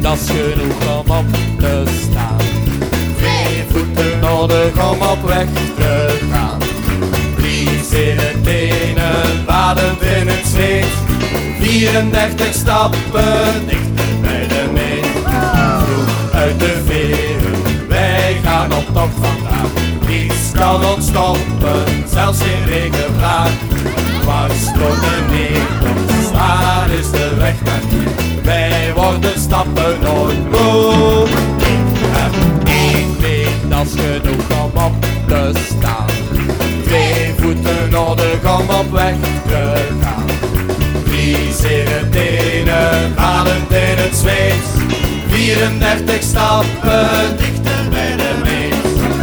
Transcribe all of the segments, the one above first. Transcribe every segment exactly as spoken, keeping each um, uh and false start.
dat is genoeg om op te staan. Twee voeten nodig om op weg te gaan. Drie zere tenen, badend in het zweet. vierendertig stappen, dichter bij de meet. Vroeg uit de veren, wij gaan op tocht vandaag. Niets kan ons stoppen, zelfs geen regenvlaag. Waar stroomt de neertocht, waar is de weg naartoe? Wij worden stappen nooit moe. Ik heb één been, dat is genoeg om op te staan. Twee voeten nodig om op weg te gaan. Drie zere tenen, badend in het zweet. vierendertig stappen, dichter bij de meet.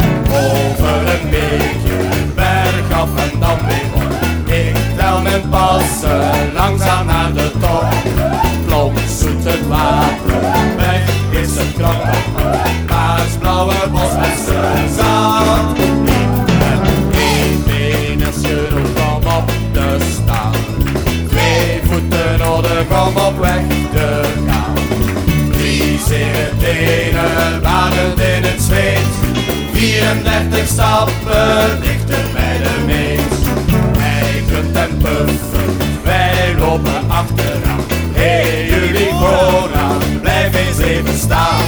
Over een beetje, bergaf en dan weer op. Ik tel mijn passen, langzaam naar de top. Plom zoet het water, weg is het krop. Paarsblauwe bos met zijn zand. Ik heb één been, is genoeg om op te staan. Twee voeten nodig om op weg te gaan. Drie zere tenen, badend in het zweet. vierendertig stappen, dichter bij de meet. Hijgend en puffen, wij lopen achteraan. Hey jullie vooraan, blijf eens even staan.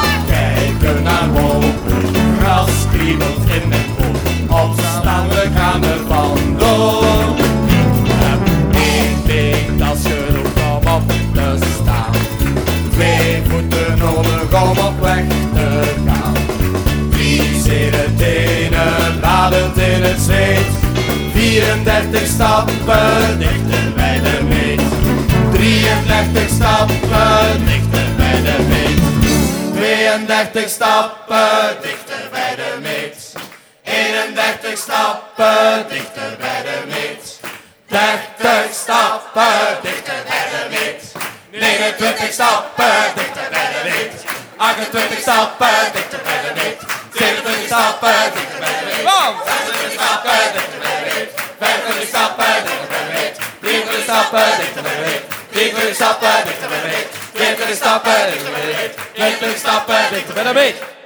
Kijken naar wolken, gras kriebelt in het boom. Opstaan, we gaan er vandoor. Ik heb één been, dat is genoeg om op te staan. Twee voeten nodig om op weg te gaan. Drie zere tenen, badend in het zweet. vierendertig stappen, dichter bij de meet. drieëndertig stappen, dichter bij de meet. tweeëndertig stappen, dichter bij de meet. eenendertig stappen, dichter bij de meet. dertig stappen, dichter bij de meet. negenentwintig stappen, dichter bij de meet. achtentwintig stappen, dichter bij de meet. zevenentwintig stappen, dichter bij de meet. zesentwintig stappen, dichter bij de meet. vijfentwintig stappen, dichter bij de meet. drieëntwintig stappen, dichter bij de meet. drieëntwintig stappen, dichter bij de meet. tweeëntwintig stappen, dichter bij de meet. tweeëntwintig stappen, dichter bij de meet.